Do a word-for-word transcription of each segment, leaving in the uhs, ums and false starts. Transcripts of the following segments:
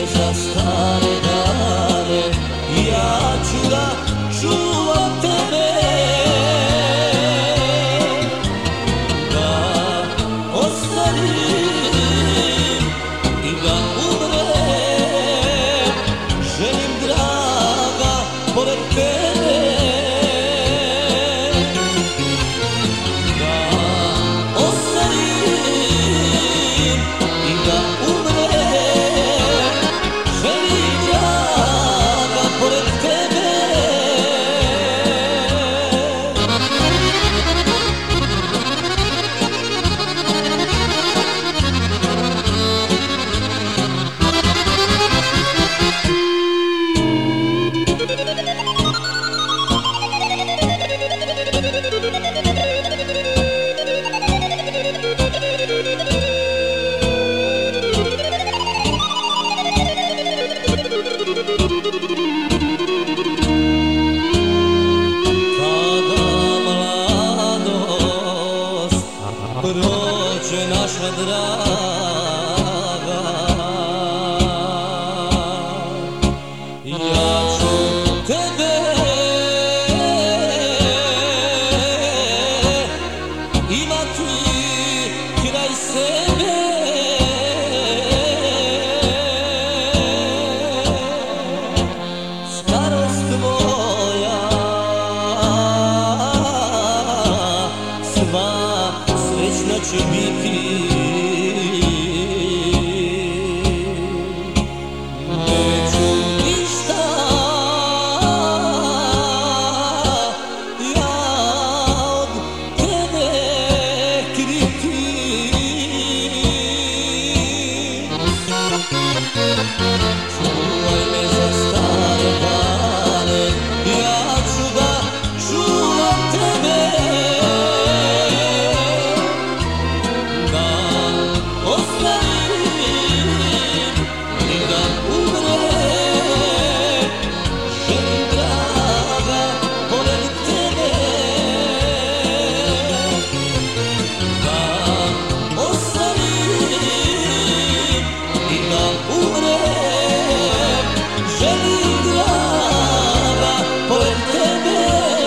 za stare dane, ja ću da čuvam tebe, da ostarim i da umrem, želim draga pored tebe, da ostarim i da umrem, želim draga pored tebe. Prođe naša draga, ja ću tebe imati kraj sebe, starost moja sva srećna će biti, neću ništa ja od tebe kriti. Čuvaj me za stare dane, ja ću da čuvam tebe, da ostarim i da umrem, želim draga pored tebe, da ostarim i da umrem, želim draga pored tebe,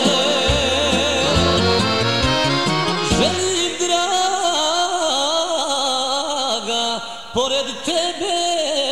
želim draga pored tebe.